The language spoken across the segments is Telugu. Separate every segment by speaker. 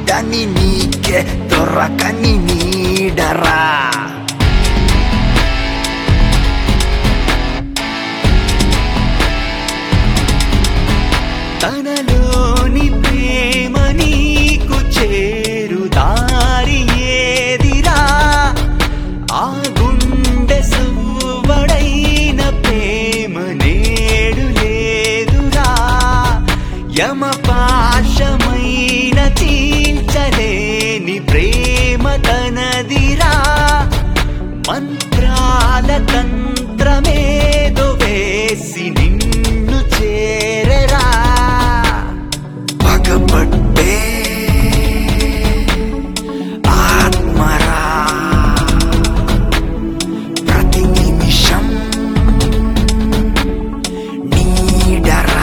Speaker 1: వీడని నీకే దొరకని నీడరా. తనలోని ప్రేమ నీకు చేరు దారి ఏదిరా, ఆ గుండె సువ్వడైన ప్రేమ నేడు లేదురా. యమపాశమైన తీర్చలేని ప్రేమ తనదిరా, మంత్రాల తంత్రమేదో వేసి నిన్ను చేరెరా. పగబట్టే ఆత్మరా, ప్రతి నిమిషం నీడరా.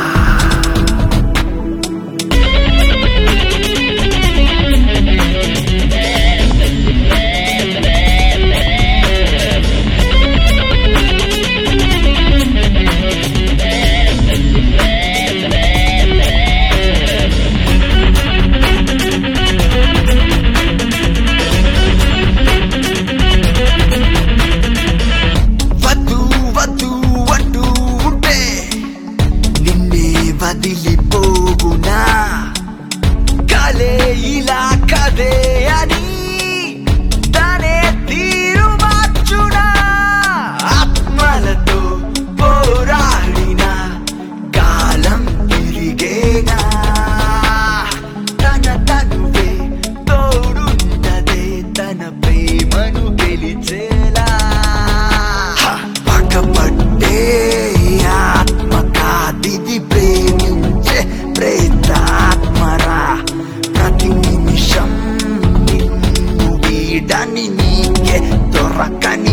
Speaker 1: వదిలిపోగునా కలే ఇలా కదే అని తనే తీరు మార్చునా. ఆత్మలతో పోరాడిన కాలం తిరిగేనా, తన తనువే తోడున్నదే తన ప్రేమను గెలిచేలా. పగపట్టే ఆత్మ కాదిది ప్రేమించే ప్రేతాత్మరా, ప్రతి నిమిషం నిన్ను వీడని నీకే దొరకని